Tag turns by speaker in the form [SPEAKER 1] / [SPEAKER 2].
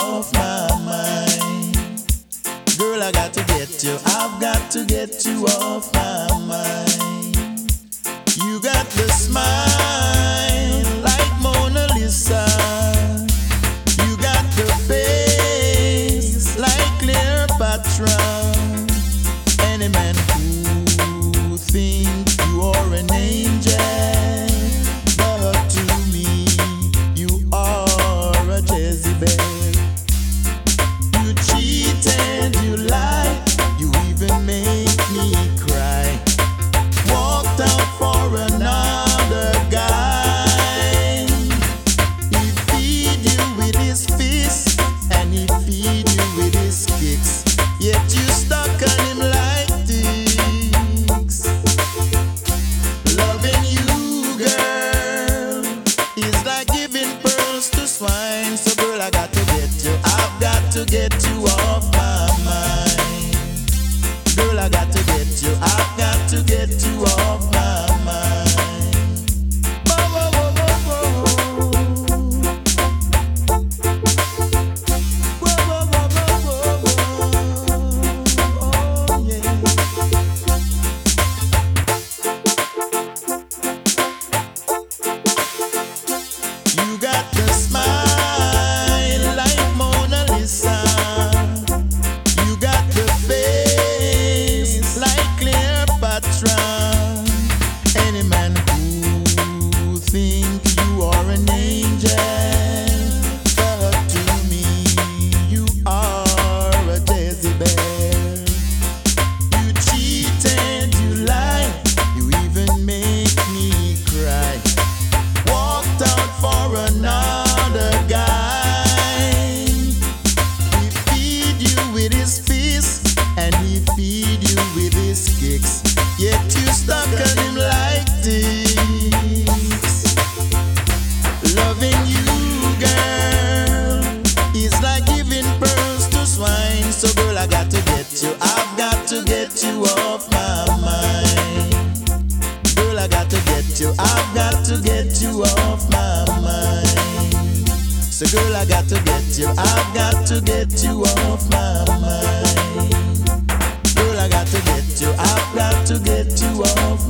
[SPEAKER 1] off my mind. Girl, I got to get you, I've got to get you off my mind. You got the smile like Mona Lisa. You got the face like Cleopatra. Any man who thinks you are an angel, but to me you are a Jezebel. You cheated, you lied, you even made me cry. Walked out for another guy. He feed you with his fists and he feed you with his kicks, yet you stuck on him like dicks. Loving you, girl, is like giving pearls to swine. So girl, I got to get you, I've got to get you off my mind. Girl, I got to get you, I've got to get you off my mind. Whoa, whoa, whoa, whoa, whoa. Whoa, whoa, whoa, whoa, whoa. Oh, yeah. You got the smile like Mona Lisa. You got the face like Cleopatra. Any man who thinks you are an angel, but to me you are a Jezebel. You cheated, you lied, you even make me cry. Walked out for another guy. He feed you with his fists and he feed you with his kicks, yet you stuck on him like dicks. Loving you, girl, is like giving pearls to swine. So girl, I got to get you, I've got to get you off my mind. Girl, I got to get you, I've got to get you off my mind. So girl, I got to get you, I've got to get you off my mind. Girl, I got to get you, I've got to get you off